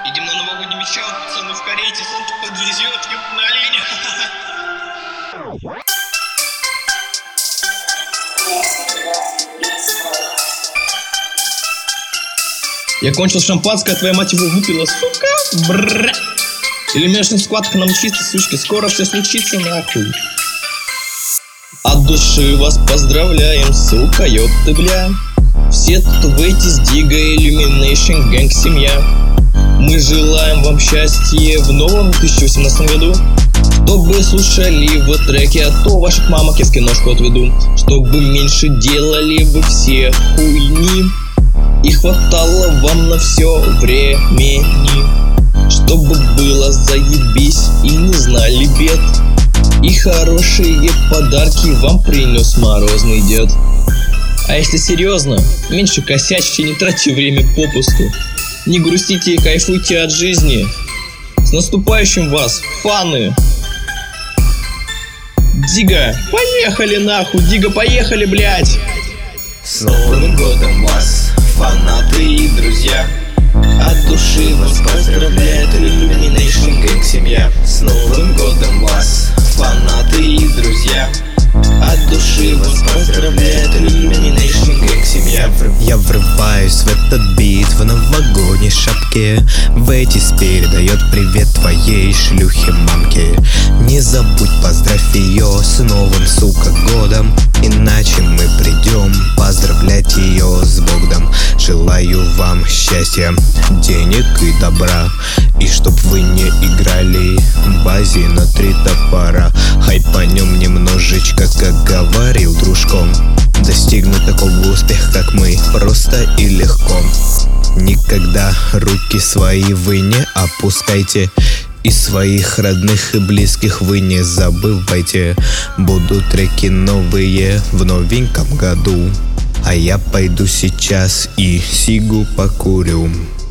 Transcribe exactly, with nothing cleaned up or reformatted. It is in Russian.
Идем на новогодний вечер, пацаны в карете, Санта подвезет, ёп, на оленя. Я кончил шампанское, твоя мать его выпила, сука. Брррр. Элементная схватка нам чисто, сучки, скоро все случится нахуй. От души вас поздравляем, сука, ёпты, бля. Все тут выйти с Дига, Illumination Gang, семья. Мы желаем вам счастья в новом две тысячи восемнадцатом году. Чтобы слушали вы треки, а то ваших мамок я в киношку отведу. Чтобы меньше делали вы все хуйни и хватало вам на все времени. Чтобы было заебись и не знали бед, и хорошие подарки вам принес морозный дед. А если серьезно, меньше косячьте, не тратьте время попусту. Не грустите и кайфуйте от жизни. С наступающим вас, фаны! Дига, поехали нахуй, Дига, поехали, блять! С Новым годом вас, фанаты и друзья! От души вас поздравляет Illumination Gang, семья. С Новым годом вас, фанаты и друзья! От души вас поздравляет Illumination Gang, семья. Я врываюсь в этот бит в новогодней шапке. Вэтис передает привет твоей шлюхе мамке. Не забудь, поздравь ее с новым, сука, годом. Иначе мы придем поздравлять ее с Богом. Желаю вам счастья, денег и добра. И чтоб вы не играли в базе на три топора. Хайпанем немножечко, как говорил дружком. Достигнуть такого успеха, как мы, просто и легко. Никогда руки свои вы не опускайте, и своих родных и близких вы не забывайте. Будут треки новые в новеньком году, а я пойду сейчас и сигу покурю.